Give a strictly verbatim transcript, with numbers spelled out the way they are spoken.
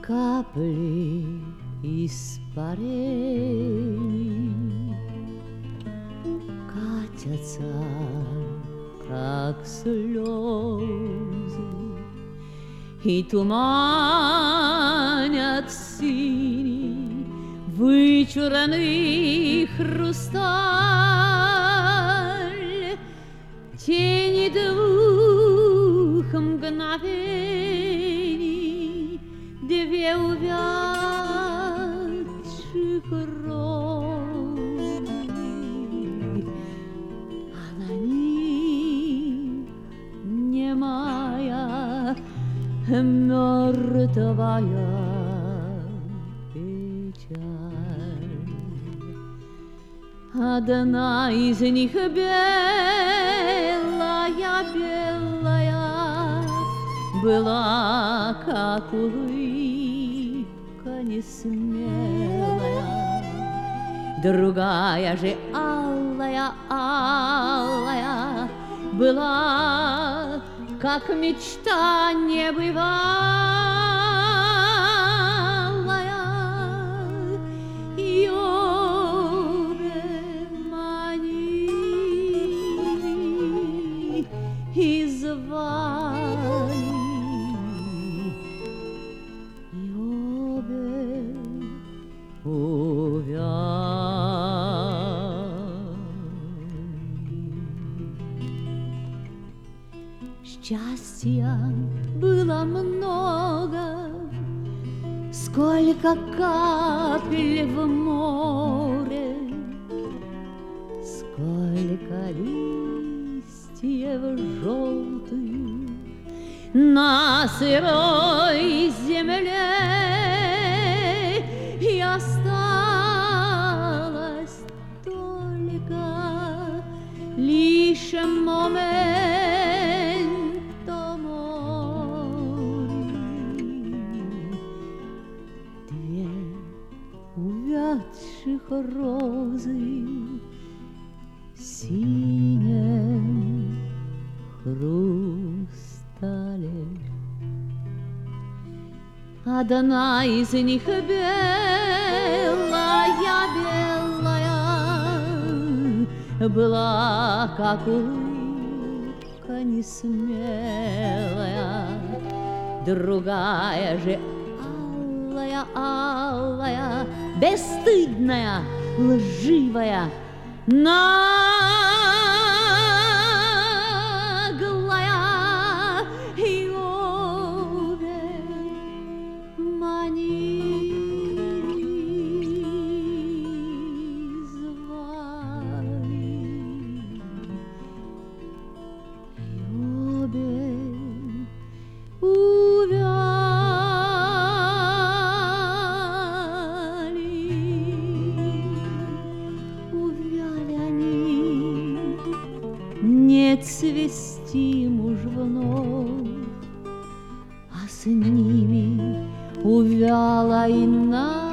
капли испарений катятся, как слезы, и туманят синий вычурный хрусталь, тени двух мгновений, две увядших розы, а на них немая мертвая печаль. Одна из них белая, белая была, как улыбка несмелая, другая же алая, алая была, как мечта небывалая, и обе манили и звали, и обе увяли. Счастья было много, сколько капель в море, сколько листьев желтых на сырой земле, и осталось только лишь момент увядших розы в синем хрустале. Одна из них белая, белая была, как улыбка несмелая, другая же алая, алая, бесстыдная, лживая, наглая, и обе манили, звали, и обе не цвести уж вновь, а с ними увяла и на